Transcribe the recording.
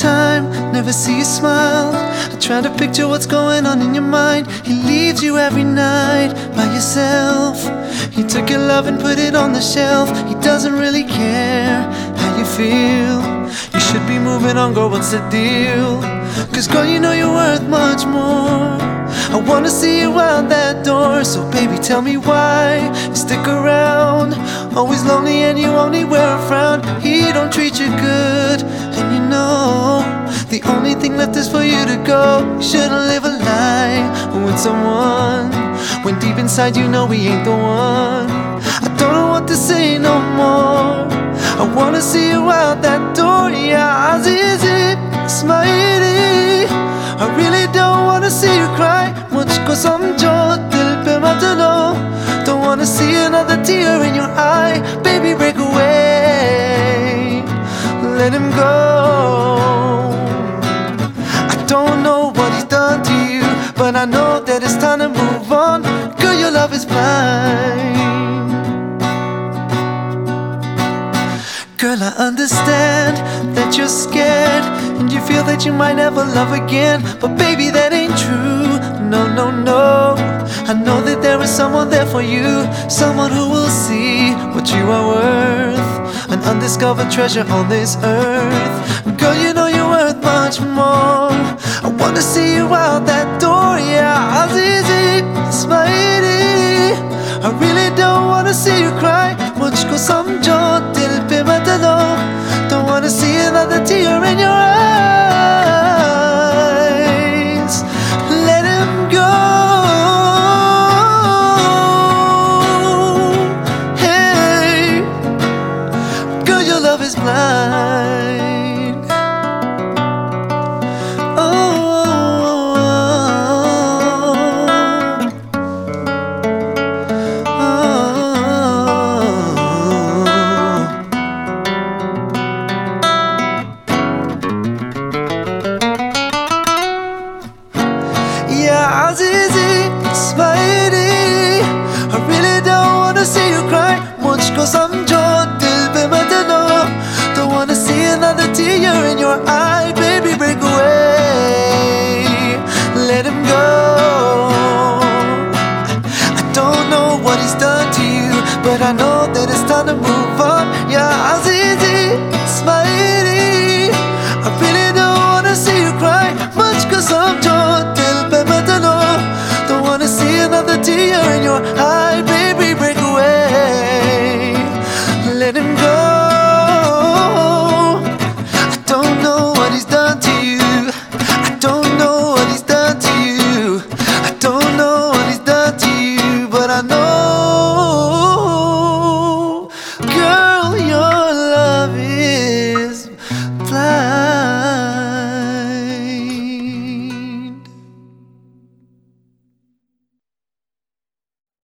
time, never see you smile. I try to picture what's going on in your mind. He leaves you every night by yourself. He took your love and put it on the shelf. He doesn't really care how you feel. You should be moving on, girl, what's the deal? Cause girl, you know you're worth much more. I wanna see you out that door. So baby, tell me why you stick around. Always lonely and you only wear a frown. He don't treat you good, and you know the only thing left is for you to go. You shouldn't live a lie with someone when deep inside you know he ain't the one. I don't know what to say no more. I wanna see you out that door. Yeah, Azizi, smiley. I really don't wanna see you cry. मुझको समझो, दिल पे मत लो. Don't wanna see another tear in your eye. Baby, break away, let him go. I don't know what he's done to you, but I know that it's time to move on. Girl, your love is blind. Girl, I understand that you're scared and you feel that you might never love again. But baby, that ain't true. No, no, no. I know that there is someone there for you, someone who will see what you are worth, an undiscovered treasure on this earth. Girl, you know you're worth much more. I wanna see you out that door. Yeah, Azizi, smiley. I really don't wanna see you cry. मुझको समझो, दिल पे मत लो. Don't wanna see another tear in your eyes. Let him go. Hey, girl, your love is blind. Yeah, Azizi, smiley. I really don't wanna see you cry. मुझको समझो, दिल पे मत लो. Don't wanna see another tear in your eye. Baby, break away, let him go. I don't know what he's done to you, but I know that it's time to move on. Yeah, Azizi, smiley. I really don't wanna see you cry. मुझको समझो, दिल पे मत लो. Don't wanna see another tear in your eye. Baby, break away, let him go. I don't know